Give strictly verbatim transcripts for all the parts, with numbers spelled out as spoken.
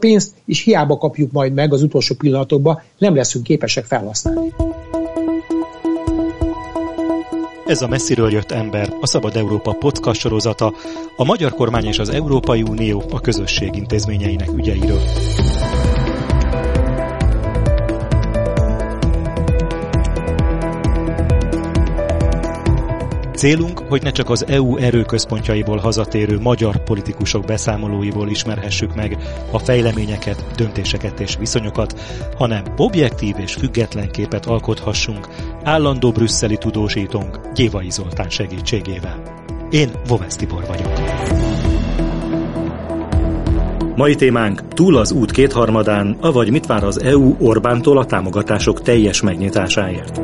pénzt is hiába kapjuk majd meg az utolsó pillanatokban, nem leszünk képesek felhasználni. Ez a Messziről jött ember, a Szabad Európa podcast sorozata, a magyar kormány és az Európai Unió a közösség intézményeinek ügyeiről. Célunk, hogy ne csak az é u erőközpontjaiból hazatérő magyar politikusok beszámolóiból ismerhessük meg a fejleményeket, döntéseket és viszonyokat, hanem objektív és független képet alkothassunk állandó brüsszeli tudósítónk Gyévai Zoltán segítségével. Én Vovesz Tibor vagyok. Mai témánk: túl az út kétharmadán, avagy mit vár az é u Orbántól a támogatások teljes megnyitásáért.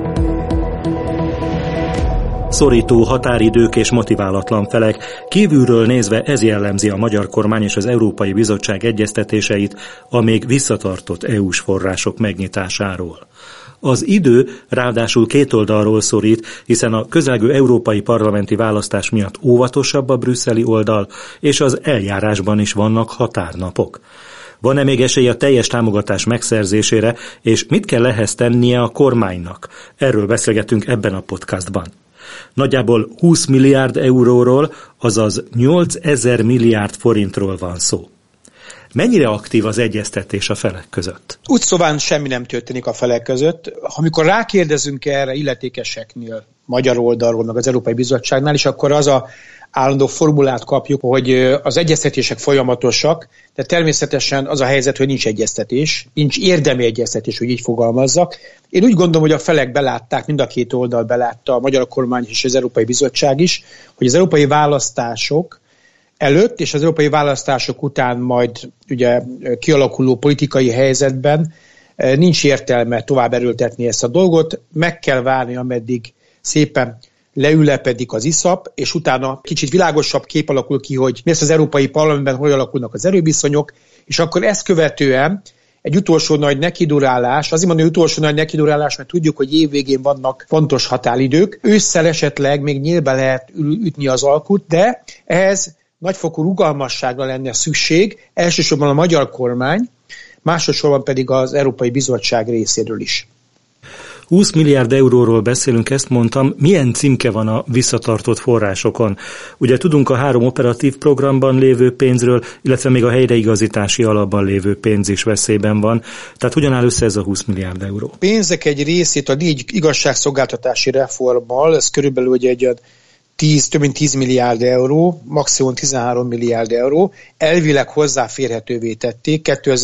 Szorító határidők és motiválatlan felek, kívülről nézve ez jellemzi a magyar kormány és az Európai Bizottság egyeztetéseit a még visszatartott é u-s források megnyitásáról. Az idő ráadásul két oldalról szorít, hiszen a közelgő európai parlamenti választás miatt óvatosabb a brüsszeli oldal, és az eljárásban is vannak határnapok. Van-e még esély a teljes támogatás megszerzésére, és mit kell ehhez tennie a kormánynak? Erről beszélgetünk ebben a podcastban. Nagyjából húsz milliárd euróról, azaz nyolcezer milliárd forintról van szó. Mennyire aktív az egyeztetés a felek között? Úgy szóval semmi nem történik a felek között. Amikor rákérdezünk erre illetékeseknél, magyar oldalról, meg az Európai Bizottságnál is, akkor az a állandó formulát kapjuk, hogy az egyeztetések folyamatosak, de természetesen az a helyzet, hogy nincs egyeztetés, nincs érdemi egyeztetés, hogy így fogalmazzak. Én úgy gondolom, hogy a felek belátták, mind a két oldal belátta, a magyar kormány és az Európai Bizottság is, hogy az európai választások előtt és az európai választások után majd ugye kialakuló politikai helyzetben nincs értelme tovább erőltetni ezt a dolgot, meg kell várni, ameddig szépen leülepedik az iszap, és utána kicsit világosabb kép alakul ki, hogy mi lesz az Európai Parlamentben, hogy alakulnak az erőviszonyok, és akkor ezt követően egy utolsó nagy nekidurálás, azért mondom, hogy utolsó nagy nekidurálás, mert tudjuk, hogy évvégén vannak fontos határidők, ősszel esetleg még nyílbe lehet ütni az alkut, de ehhez nagyfokú rugalmasságra lenne szükség, elsősorban a magyar kormány, másodszorban pedig az Európai Bizottság részéről is. húsz milliárd euróról beszélünk, ezt mondtam. Milyen címke van a visszatartott forrásokon? Ugye tudunk a három operatív programban lévő pénzről, illetve még a helyreigazítási alapban lévő pénz is veszélyben van. Tehát hogyan áll össze ez a húsz milliárd euró? A pénzek egy részét a négy igazságszolgáltatási reformmal, ez körülbelül ugye egy tíz, több mint tíz milliárd euró, maximum tizenhárom milliárd euró, elvileg hozzáférhetővé tették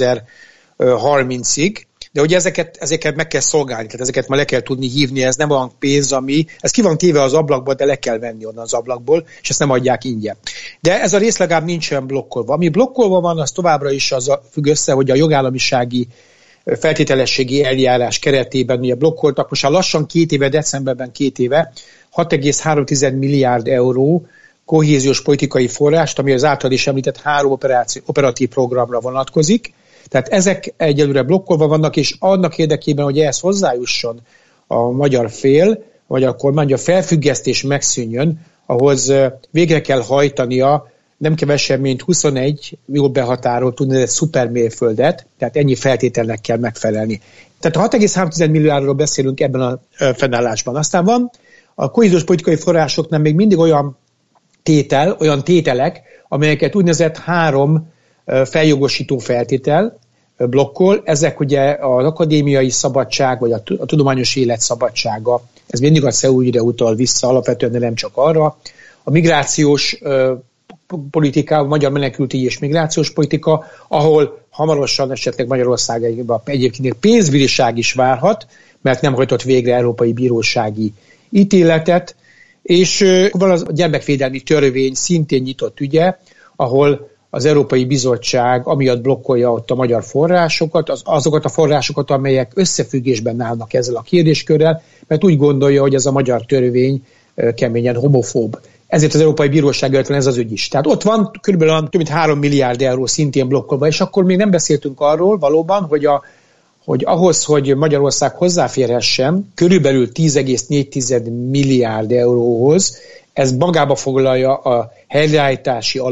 kétezer-harmincig, de ugye ezeket, ezeket meg kell szolgálni, tehát ezeket már le kell tudni hívni, ez nem olyan pénz, ami, ez ki van téve az ablakba, de le kell venni onnan az ablakból, és ezt nem adják ingyen. De ez a rész legalább nincsen blokkolva. Ami blokkolva van, az továbbra is az a, függ össze, hogy a jogállamisági feltételességi eljárás keretében ugye blokkoltak, most már lassan két éve, decemberben két éve, hat egész három milliárd euró kohéziós politikai forrást, ami az által is említett három operáció, operatív programra vonatkozik. Tehát ezek egyelőre blokkolva vannak, és annak érdekében, hogy ehhez hozzájusson a magyar fél, a magyar kormány, hogy a felfüggesztés megszűnjön, ahhoz végre kell hajtania nem kevesebb, mint huszonegy jól behatárolt úgynevezett szupermérföldet, tehát ennyi feltételnek kell megfelelni. Tehát a hat egész három milliárdról beszélünk ebben a fennállásban. Aztán van a kohéziós politikai forrásoknál még mindig olyan tétel, olyan tételek, amelyeket úgynevezett három feljogosító feltétel blokkol. Ezek ugye az akadémiai szabadság, vagy a tudományos élet szabadsága. Ez mindig a cé e u ügyre utal vissza, alapvetően de nem csak arra. A migrációs politika, a magyar menekültügyi és migrációs politika, ahol hamarosan esetleg Magyarországban egyébként pénzbírság is várhat, mert nem hajtott végre európai bírósági ítéletet, és van az a gyermekvédelmi törvény szintén nyitott ügye, ahol az Európai Bizottság amiatt blokkolja ott a magyar forrásokat, az, azokat a forrásokat, amelyek összefüggésben állnak ezzel a kérdéskörrel, mert úgy gondolja, hogy ez a magyar törvény keményen homofób. Ezért az Európai Bíróság előtt van ez az ügy is. Tehát ott van körülbelül több mint három milliárd euró szintén blokkolva, és akkor még nem beszéltünk arról valóban, hogy, a, hogy ahhoz, hogy Magyarország hozzáférhessen körülbelül tíz egész négy milliárd euróhoz, ez magába foglalja a helyreállítási alap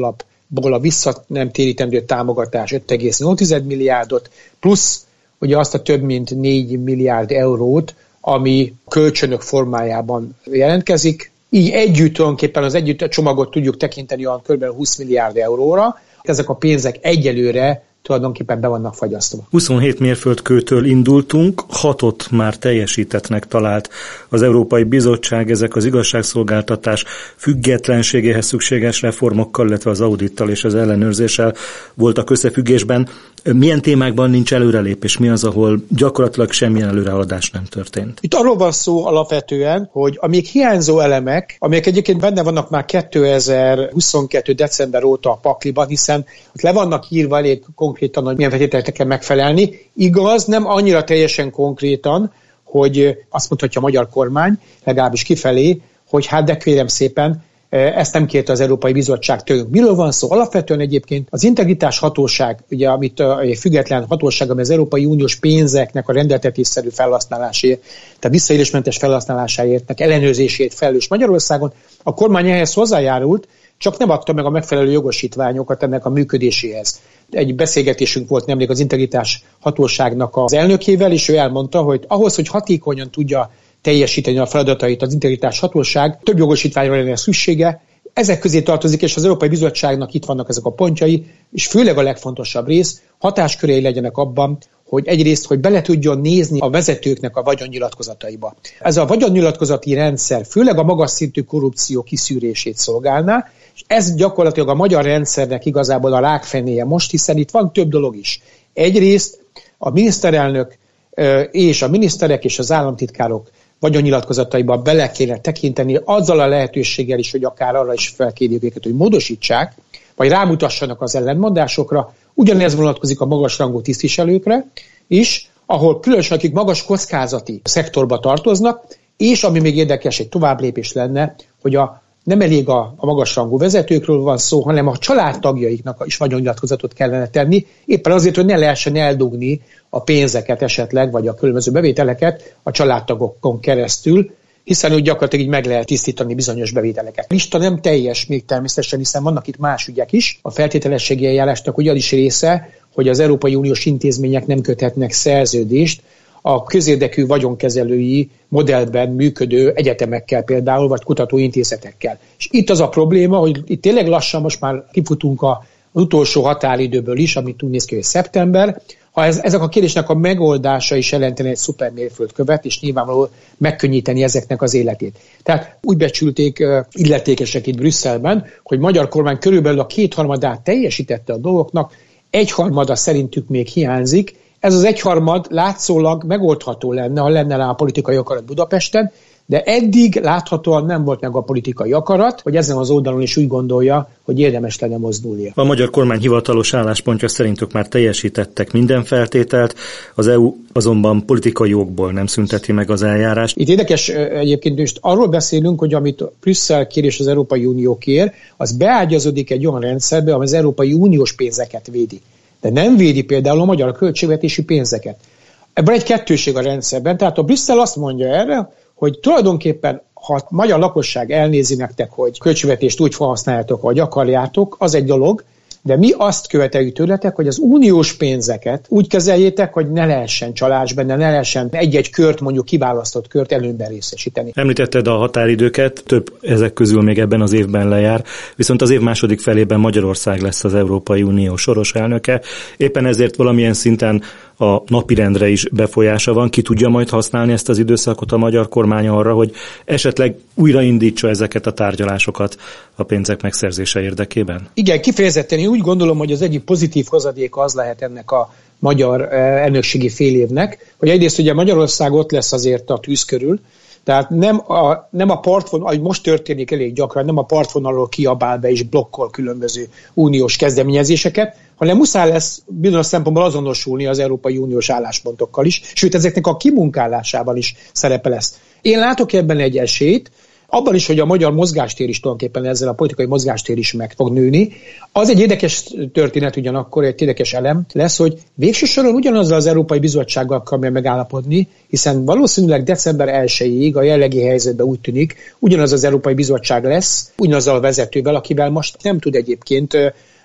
alapból a vissza nem térítendő támogatás öt egész nyolc milliárdot, plusz ugye azt a több mint négy milliárd eurót, ami kölcsönök formájában jelentkezik. Így együtt tulajdonképpen az együtt csomagot tudjuk tekinteni a kb. húsz milliárd euróra. Ezek a pénzek egyelőre tulajdonképpen be vannak fagyasztva. huszonhét mérföldkőtől indultunk, hatot már teljesítettnek talált az Európai Bizottság, ezek az igazságszolgáltatás függetlenségéhez szükséges reformokkal, illetve az audittal és az ellenőrzéssel voltak összefüggésben. Milyen témákban nincs előrelépés? Mi az, ahol gyakorlatilag semmilyen előrehaladás nem történt? Itt arról van szó alapvetően, hogy a még hiányzó elemek, amelyek egyébként benne vannak már kétezer-huszonkettő. december óta a pakliban, hiszen ott le vannak írva elég konkrétan, hogy milyen feltételeknek kell megfelelni. Igaz, nem annyira teljesen konkrétan, hogy azt mondhatja a magyar kormány, legalábbis kifelé, hogy hát de kérem szépen, ezt nem kérte az Európai Bizottság tőlünk. Miről van szó? Alapvetően egyébként az integritás hatóság, ugye, amit a független hatóság, ami az Európai Uniós pénzeknek a rendeltetésszerű felhasználásáért, tehát visszaélésmentes felhasználásáért, ellenőrzésért felelős Magyarországon, a kormány ehhez hozzájárult, csak nem adta meg a megfelelő jogosítványokat ennek a működéséhez. Egy beszélgetésünk volt nemrég az integritás hatóságnak az elnökével, és ő elmondta, hogy ahhoz, hogy hatékonyan tudja teljesíteni a feladatait az integritás hatóság, több jogosítványra lenne szüksége. Ezek közé tartozik, és az Európai Bizottságnak itt vannak ezek a pontjai, és főleg a legfontosabb rész, hatáskörei legyenek abban, hogy egyrészt, hogy bele tudjon nézni a vezetőknek a vagyonnyilatkozataiba. Ez a vagyonnyilatkozati rendszer főleg a magas szintű korrupció kiszűrését szolgálná, és ez gyakorlatilag a magyar rendszernek igazából a rákfenéje most, hiszen itt van több dolog is. Egyrészt a miniszterelnök és a miniszterek és az államtitkárok vagyonnyilatkozataiba bele kéne tekinteni, azzal a lehetőséggel is, hogy akár arra is felkérjük őket, hogy módosítsák, vagy rámutassanak az ellentmondásokra. Ugyanez vonatkozik a magasrangú tisztviselőkre is, ahol különösen akik magas kockázati szektorba tartoznak, és ami még érdekes, egy továbblépés lenne, hogy a, nem elég a, a magasrangú vezetőkről van szó, hanem a családtagjaiknak is vagyonnyilatkozatot kellene tenni, éppen azért, hogy ne lehessen eldugni a pénzeket esetleg, vagy a különböző bevételeket a családtagokon keresztül, hiszen úgy gyakorlatilag így meg lehet tisztítani bizonyos bevételeket. A lista nem teljes még természetesen, hiszen vannak itt más ügyek is. A feltételességi eljárásnak ugyan is része, hogy az Európai Uniós intézmények nem köthetnek szerződést a közérdekű vagyonkezelői modellben működő egyetemekkel például, vagy kutatóintézetekkel. És itt az a probléma, hogy itt tényleg lassan most már kifutunk az utolsó határidőből is, amit úgy néz ki, hogy szeptember. Ha ez, ezek a kérdésnek a megoldása is jelentene egy szuper mérföldkövet, és nyilvánvalóan megkönnyíteni ezeknek az életét. Tehát úgy becsülték uh, illetékesek itt Brüsszelben, hogy magyar kormány körülbelül a kétharmadát teljesítette a dolgoknak, egyharmada szerintük még hiányzik. Ez az egyharmad látszólag megoldható lenne, ha lenne rá a politikai akarat Budapesten, de eddig láthatóan nem volt meg a politikai akarat, hogy ezen az oldalon is úgy gondolja, hogy érdemes lenne mozdulnia. A magyar kormány hivatalos álláspontja szerintük már teljesítettek minden feltételt, az é u azonban politikai okból nem szünteti meg az eljárást. Itt érdekes egyébként most arról beszélünk, hogy amit Brüsszel kér és az Európai Unió kér, az beágyazódik egy olyan rendszerbe, ami az Európai Uniós pénzeket védi. De nem védi például a magyar költségvetési pénzeket. Ebben egy kettőség a rendszerben, tehát a Brüsszel azt mondja erre, hogy tulajdonképpen, ha a magyar lakosság elnézi nektek, hogy költségvetést úgy felhasználjátok, ahogy akarjátok, az egy dolog, de mi azt követeljük tőletek, hogy az uniós pénzeket úgy kezeljétek, hogy ne lehessen csalás benne, ne lehessen egy-egy kört, mondjuk kiválasztott kört előnyben részesíteni. Említetted a határidőket, több ezek közül még ebben az évben lejár, viszont az év második felében Magyarország lesz az Európai Unió soros elnöke, éppen ezért valamilyen szinten a napirendre is befolyása van. Ki tudja majd használni ezt az időszakot a magyar kormány arra, hogy esetleg újraindítsa ezeket a tárgyalásokat a pénzek megszerzése érdekében? Igen, kifejezetten én úgy gondolom, hogy az egyik pozitív hozadéka az lehet ennek a magyar elnökségi fél évnek, hogy egyrészt ugye Magyarország ott lesz azért a tűz körül, tehát nem a, nem a partvonal, ahogy most történik elég gyakran, nem a partvonalról kiabál be és blokkol különböző uniós kezdeményezéseket, hanem muszáj lesz bizonyos szempontból azonosulni az Európai Uniós álláspontokkal is, sőt ezeknek a kimunkálásában is szerepe lesz. Én látok ebben egy esélyt, abban is, hogy a magyar mozgástér is tulajdonképpen ezzel a politikai mozgástér is meg fog nőni. Az egy érdekes történet ugyanakkor, egy érdekes elem lesz, hogy végső soron ugyanazzal az Európai Bizottsággal akarja megállapodni, hiszen valószínűleg december elsejéig a jellegi helyzetben úgy tűnik, ugyanaz az Európai Bizottság lesz, ugyanazzal a vezetővel, akivel most nem tud egyébként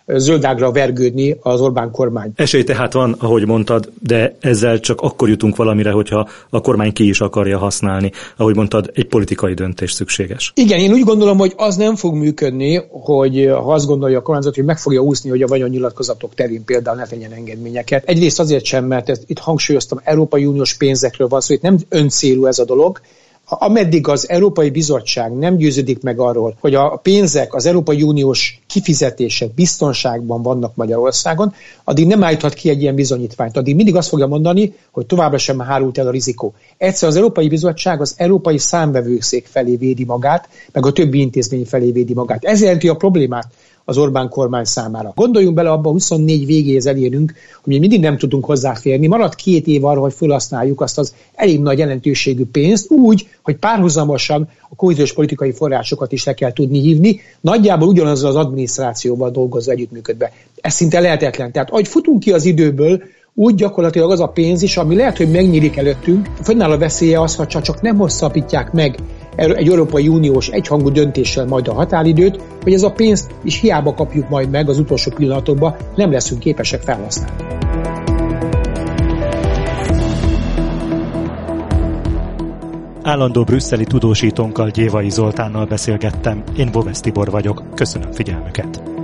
zöldágra vergődni az Orbán kormány. Esély tehát van, ahogy mondtad, de ezzel csak akkor jutunk valamire, hogyha a kormány ki is akarja használni. Ahogy mondtad, egy politikai döntés szükséges. Igen, én úgy gondolom, hogy az nem fog működni, hogy ha azt gondolja a kormányzat, hogy meg fogja úszni, hogy a vagyonnyilatkozatok terén például ne tegyen engedményeket. Egyrészt azért sem, mert ezt, itt hangsúlyoztam, Európai Uniós pénzekről van szó, itt nem öncélú ez a dolog. Ameddig az Európai Bizottság nem győződik meg arról, hogy a pénzek, az Európai Uniós kifizetések biztonságban vannak Magyarországon, addig nem állíthat ki egy ilyen bizonyítványt. Addig mindig azt fogja mondani, hogy továbbra sem hárult el a rizikó. Egyszer az Európai Bizottság az Európai Számvevőszék felé védi magát, meg a többi intézmény felé védi magát. Ez jelenti a problémát az Orbán kormány számára. Gondoljunk bele, abban huszonnégy végéhez elérünk, hogy mi mindig nem tudunk hozzáférni. Marad két év arra, hogy felhasználjuk azt az elég nagy jelentőségű pénzt úgy, hogy párhuzamosan a kohéziós politikai forrásokat is le kell tudni hívni, nagyjából ugyanazzal az adminisztrációval dolgozva együttműködve. Ez szinte lehetetlen. Tehát, ahogy futunk ki az időből, úgy gyakorlatilag az a pénz is, ami lehet, hogy megnyílik előttünk, fönnáll a veszélye az, ha csak nem hosszabbítják meg egy Európai Uniós egyhangú döntéssel majd a határidőt, hogy ez a pénzt is hiába kapjuk majd meg az utolsó pillanatokban, nem leszünk képesek felhasználni. Állandó brüsszeli tudósítónkkal, Gyévai Zoltánnal beszélgettem. Én Bovesz Tibor vagyok. Köszönöm figyelmüket.